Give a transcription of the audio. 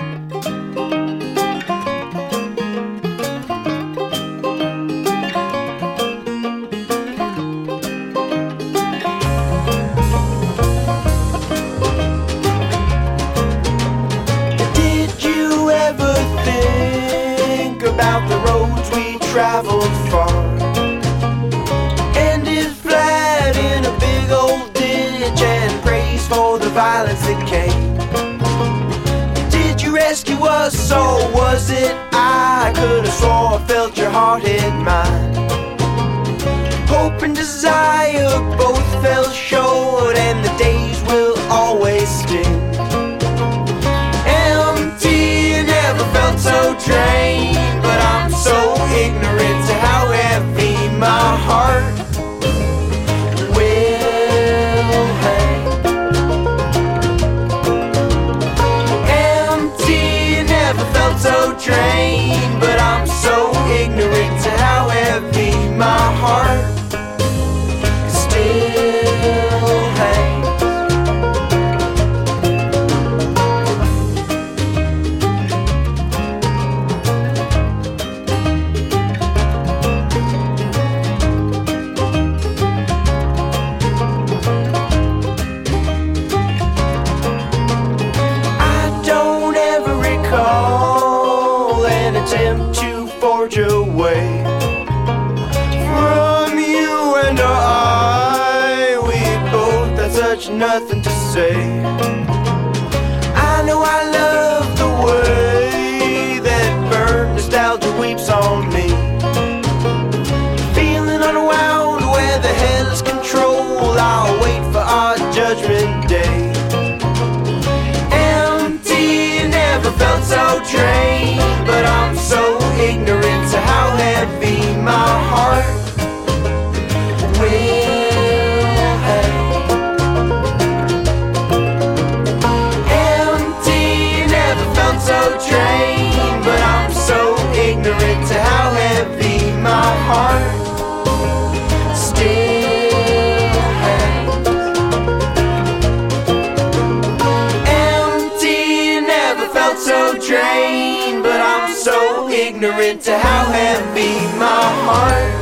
About the roads we traveled far, ended flat in a big old ditch, and praise for the violence that came. Did you rescue us, or was it I could have swore I felt your heart hit mine? Hope and desire both fell short, and the days will always sting. Empty, never felt so drained, but I'm so ignorant to how heavy my heart will hang. Empty, never felt so drained, but I'm so ignorant to how heavy my heart still hangs. Attempt to forge a way from you and I. We both had such nothing to say. I know I love the way that burnt nostalgia weeps on me, feeling unwound where the hell's control. I'll wait for our judgment day. Empty, never felt so drained, but I'm so ignorant to how heavy my heart will hang. Empty, never felt so drained, but I'm so ignorant to how heavy my heart still hangs. Empty, never felt so drained, but I'm so ignorant to how heavy my heart